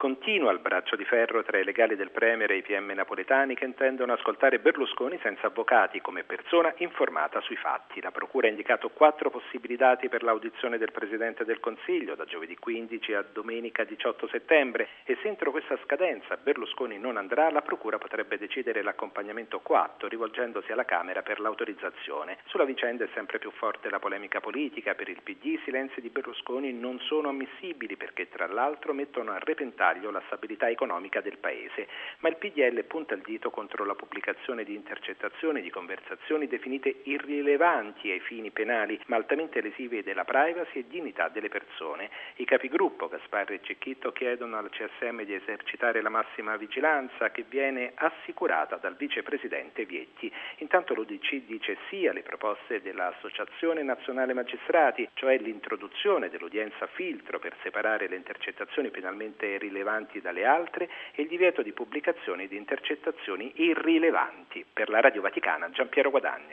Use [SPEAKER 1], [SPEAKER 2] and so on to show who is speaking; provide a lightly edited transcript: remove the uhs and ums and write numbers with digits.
[SPEAKER 1] Continua il braccio di ferro tra i legali del Premier e i PM napoletani che intendono ascoltare Berlusconi senza avvocati, come persona informata sui fatti. La Procura ha indicato 4 possibili dati per l'audizione del Presidente del Consiglio, da giovedì 15 a domenica 18 settembre, e se entro questa scadenza Berlusconi non andrà, la Procura potrebbe decidere l'accompagnamento coatto rivolgendosi alla Camera per l'autorizzazione. Sulla vicenda è sempre più forte la polemica politica. Per il PD i silenzi di Berlusconi non sono ammissibili perché tra l'altro mettono a repentaglio la stabilità economica del Paese, ma il PDL punta il dito contro la pubblicazione di intercettazioni di conversazioni definite irrilevanti ai fini penali, ma altamente lesive della privacy e dignità delle persone. I capigruppo Gasparri e Cecchitto chiedono al CSM di esercitare la massima vigilanza che viene assicurata dal vicepresidente Vietti. Intanto l'UDC dice sì alle proposte dell'Associazione Nazionale Magistrati, cioè l'introduzione dell'udienza filtro per separare le intercettazioni penalmente rilevanti dalle altre e il divieto di pubblicazione di intercettazioni irrilevanti. Per la Radio Vaticana, Giampiero Guadagni.